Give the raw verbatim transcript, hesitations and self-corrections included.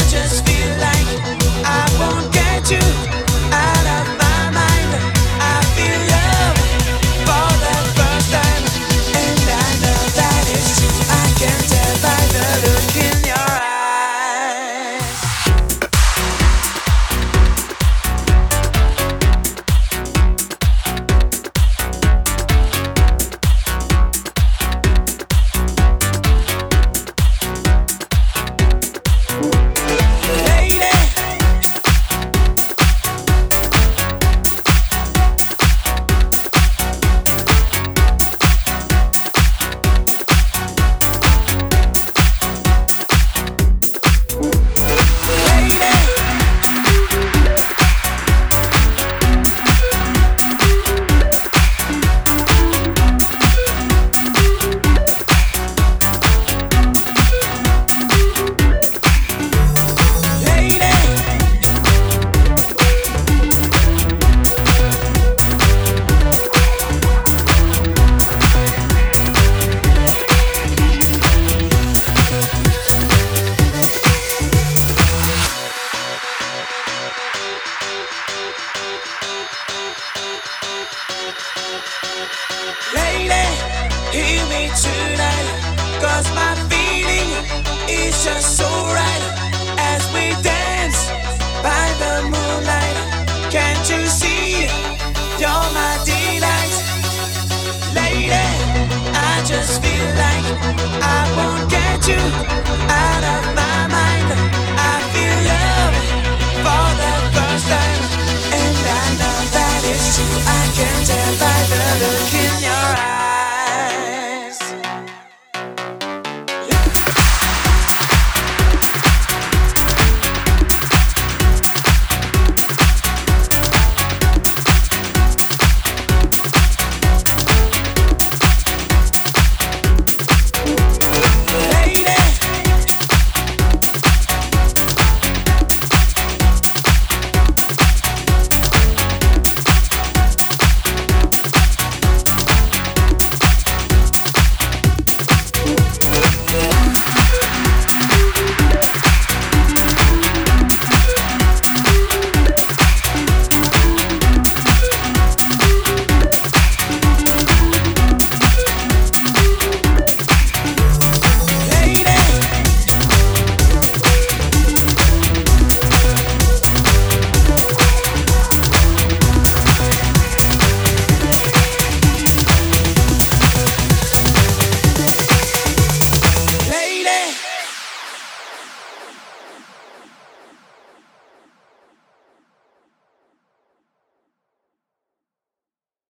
just feel like I won't get you out of my mind. I feel love for the first time, and I know that it's true. I can tell by the look in your eyes. Lady, hear me tonight, 'cause my feeling is just so right. As we dance by the moonlight, can't you see you're my delight? Lady, I just feel like I won't